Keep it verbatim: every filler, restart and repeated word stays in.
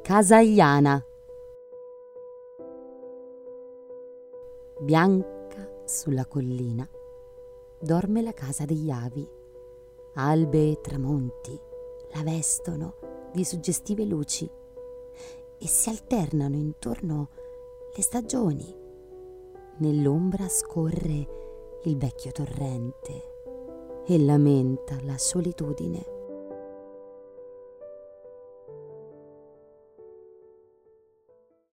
Casaiana. Bianca sulla collina dorme la casa degli avi. Albe e tramonti la vestono di suggestive luci e si alternano intorno le stagioni. Nell'ombra scorre il vecchio torrente e lamenta la solitudine.